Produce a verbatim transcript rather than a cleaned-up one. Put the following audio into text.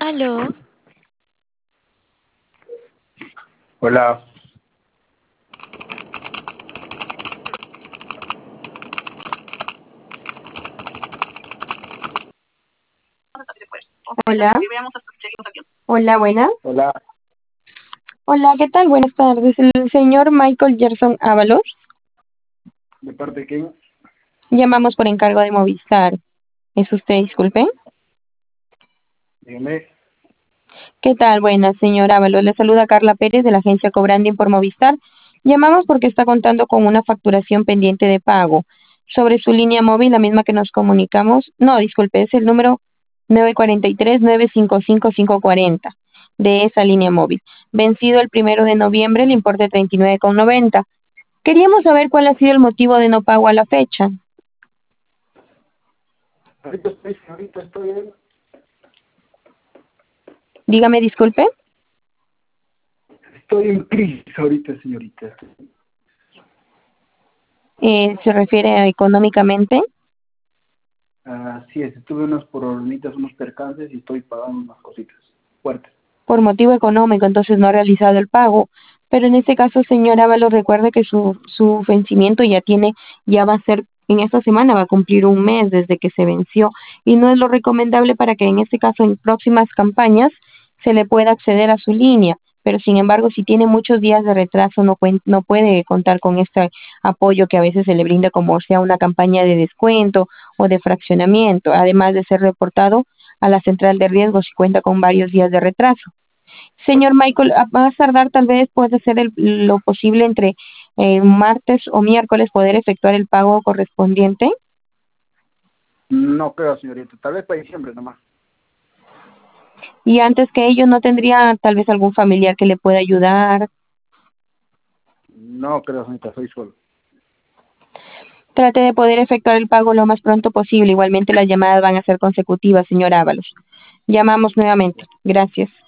Aló, Hola, Hola, hola, buenas. hola, Hola, ¿qué tal? Buenas tardes. El señor Michael Gerson Ábalos. ¿de parte de quién? Llamamos por encargo de Movistar. ¿Es usted, disculpe? Dígame. ¿Qué tal? Buenas, señor Ábalos. Le saluda Carla Pérez de la agencia Cobranding por Movistar. Llamamos porque está contando con una facturación pendiente de pago sobre su línea móvil, la misma que nos comunicamos. No, disculpe, es el número nueve cuatro tres, nueve cinco cinco, cinco cuatro cero de esa línea móvil. Vencido el primero de noviembre, el importe treinta y nueve con noventa. Queríamos saber cuál ha sido el motivo de no pago a la fecha. Ahorita estoy, ahorita estoy en, Dígame, disculpe. estoy en crisis ahorita, señorita. Eh, ¿se refiere a económicamente? Así es, tuve unos problemitas, unos percances y estoy pagando unas cositas fuertes. Por motivo económico, entonces no ha realizado el pago. Pero en este caso, señor Ábalos, recuerde que su, su vencimiento ya tiene, ya va a ser, en esta semana va a cumplir un mes desde que se venció y no es lo recomendable para que en este caso en próximas campañas se le pueda acceder a su línea. Pero sin embargo, si tiene muchos días de retraso, no, cuen- no puede contar con este apoyo que a veces se le brinda como sea una campaña de descuento o de fraccionamiento, además de ser reportado a la central de riesgos si cuenta con varios días de retraso. Señor Michael, a más tardar tal vez puede hacer el- lo posible entre eh, martes o miércoles poder efectuar el pago correspondiente. No creo, señorita, tal vez para diciembre nomás. Y antes que ello, ¿no tendría tal vez algún familiar que le pueda ayudar? No creo, señorita, soy solo. Trate de poder efectuar el pago lo más pronto posible. Igualmente las llamadas van a ser consecutivas, señor Ábalos. Llamamos nuevamente. Gracias.